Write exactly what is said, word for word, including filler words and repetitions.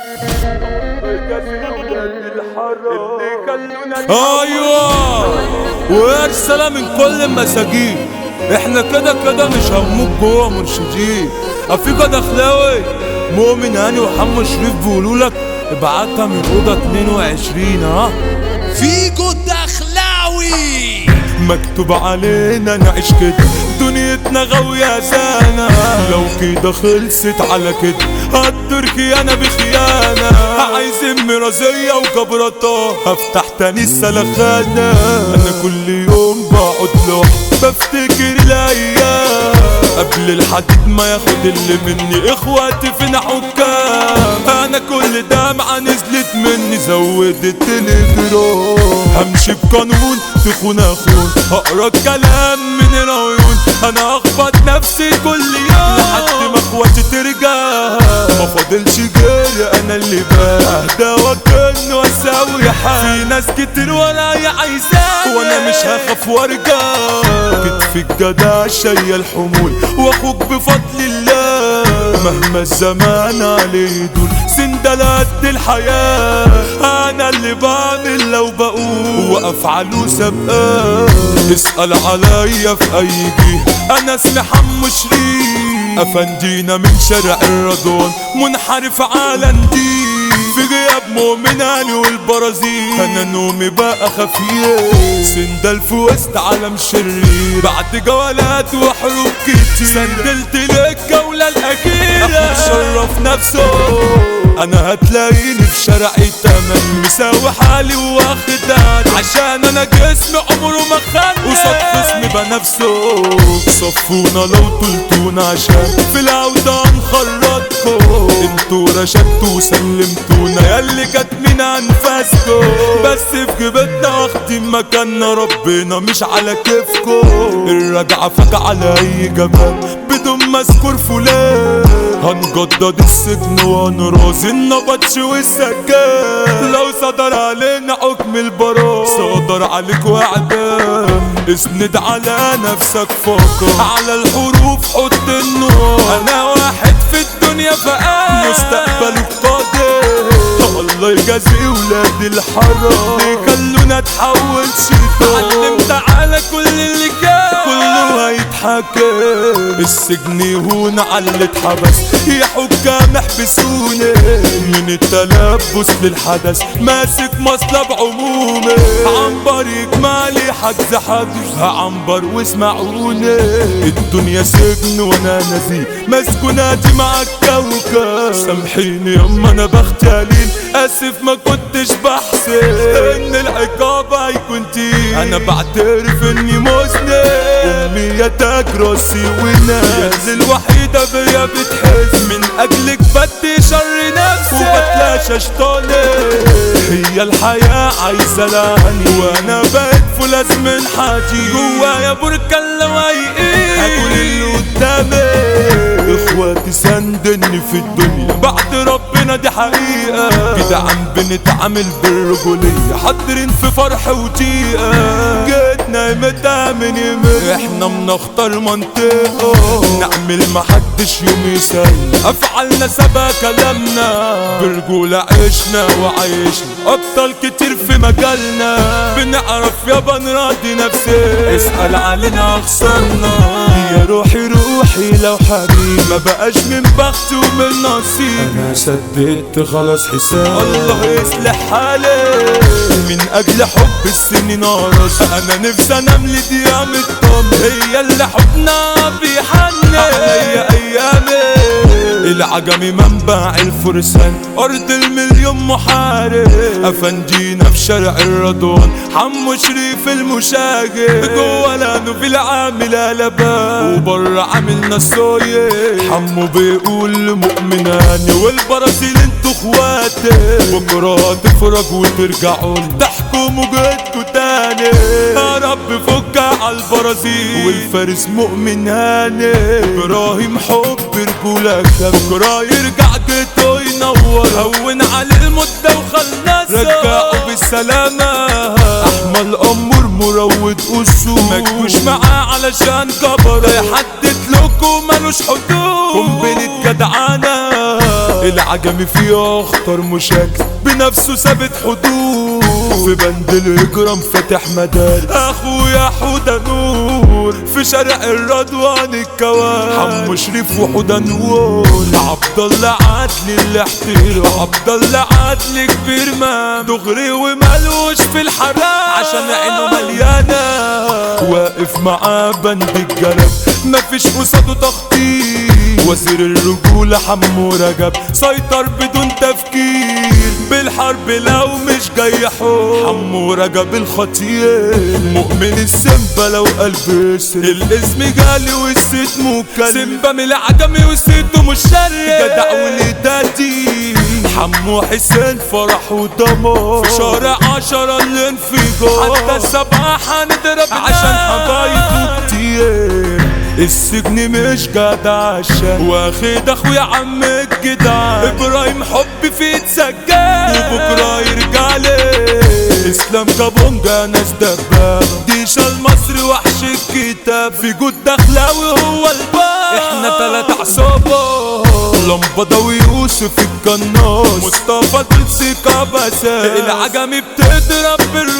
ايوه ورسالة من كل المساجين، احنا كده كده مش هموت جوه مرشدين. افيكا دخلاوي مؤمن هاني وحمو شريف بيقولولك ابعتها من اوضه اتنين وعشرين. ها فيكو دخلاوي مكتوب علينا نعيش كده، دنيتنا غاوية زانة، لو كده خلصت على كده هتركي انا بخيانة. عايزين مرازية وكبرطة هفتح تاني السلخانة. انا كل يوم بقعد لوحدي بفتكر الايام قبل الحديد ما ياخد اللي مني. اخواتي فين حكام، انا كل دمعة نزلت مني زودت الجرام. همشي بقانون تخون اخون، هقرا الكلام من العيون. انا اخبط نفسي كل يوم لحد ما اخواتي ترجع. ما فاضلش غيري انا اللي بهدى واكن واسوي حال. في ناس كتير ورايا عايزاني وانا مش هخاف وارجع. كتفي الجدع شايل الحمول واخوك بفضل الله. مهما الزمان عليه دول سندلات الحياة. انا اللي بعمل لو بقول وافعله سابقاه. اسأل عليا في اي جهة، انا اسمي حمو شريف. افندينا من شارع الرضوان منحرف على نديم. في غياب مؤمن هاني والبرازيل انا نومي بقى خفيف. سندل في وسط عالم شرير بعد جولات وحروب كتير. سندلت لك الجولة الأخيرة أخوك شرف نفسه. انا هتلاقيني في شارعي تمام مساوي حالي واخد عادي. عشان انا جسمي عمره ما خان وصد خصمي بنفسه. صفونا لو طلتونا عشان في العودة هنخرجكم. انتوا رشدتوا وسلمتونا ياللي كاتمين انفاسكم. بس في جيبتنا واخدين مكاننا ربنا مش على كيفكم. الرجعة فجعة على اي جبل بدون مذكور فلان. هنجدد السجن وهنرازي النبطش والسجان. لو صدر علينا حكم البراء صدر عليك واعدام. اسند على نفسك فقط على الحروف حط النور. انا واحد في الدنيا فقال مستقبلك قادر. الله يجازي ولاد الحرام اللي خلونا نتحول شيطان. علمت على كل اللي كان كله هيتحكم. السجن يهون على اللي اتحبس يا حكام احبسوني. من التلبس للحدث ماسك مصلب عمومي. عنبر يجمالي حجز حجز عنبر واسمعوني. الدنيا سجن وانا نزيل مسكوناتي مع الكوكب. سامحيني يما انا بختالين اسف ما كنتش بحسب ان العقاب هيكون تقيل. انا بعترف اني مذنب. امي يا تاج راسي والناس الوحيدة بيا بتحس. من اجلك بدي شر نفسي وبتلاشى شطاني. هي الحياة عايزة لعني وانا بقيت فولاذ من حاجي. جوايا بركان لوايقين هاكل اللي قدامي. اخواتي سندني في الدنيا بعد ربنا دي حقيقة. كده عم بنتعامل بالرجولية حاضرين في فرح وضيقة. جيتنا متى من يمين احنا بنختار منطقة. نعمل محدش يوم يسال افعالنا سبا كلامنا. برجولة عشنا وعيشنا ابطال كتير في مجالنا. بنعرف يابا نراضي نفسي. اسأل علينا خسرنا يا روحي روحي لو حبيب ما بقاش من بختي ومن نصيب. انا سددت خلاص حساب الله يصلح حالي. من اجل حب السنين نارس انا نفسي انام لدقيقة مطمن. هي اللي حبنا بيحنن عليا ايامي. العجمي منبع الفرسان ارض المليون محارب. افندينا في شارع الرضوان حمو شريف المشاغب. جوه لانه في العامل قلبان وبره عامل نصايح. حمو بيقول لمؤمن هاني والبرازيل انتوا اخواتي. بكره تفرج وترجعوا تحكموا جدكوا تاني. يا رب فكها على البرازيل والفارس مؤمن هاني. ابراهيم حب رجولك بكره يرجع جيته ينور. هون على المدة وخلص رجعوا بالسلامة. احمد الامور مروض اصول مجوش معاه علشان كبر. يحدد لكم ملوش حدود قنبلة جدعانة. العجمي فيه اخطر مشاكل بنفسه ثابت حدود في بند الاجرام فاتح مدارس اخويا حوده نور في شارع الرضوان الكوان حمو شريف وحوده نور عبد الله عدلي الاحترام عبد الله عدلي كبير مام دغري وملوش في الحرام عشان عينه مليانه واقف معاه بند الجلب مفيش قصاده تخطيط وزير الرجولة حمو رجب سيطر بدون تفكير بالحرب لو مش جاي حب حمو رجب الخطير مؤمن السمبا لو قلب يسر الاسم جالي والست مكلم سمبا من العجمي وسته مش شرق جدع ولداتي حمو حسين فرح ودمار في شارع عشرة الانفجار حتى السبعة هنضرب عشان حبايبه كتير السجن مش جدع عشان واخد اخويا عم الجدعان ابراهيم حب فيه اتسجل وبكره يرجع لي اسلام كابونجا ناس دبابه ديشا المصري وحش الكتاب في جود دخلاوي هو الباب احنا تلات عصابه لمبضة ويوسف القناص مصطفى تلسي كبسات العجمي بتضرب بالرصاص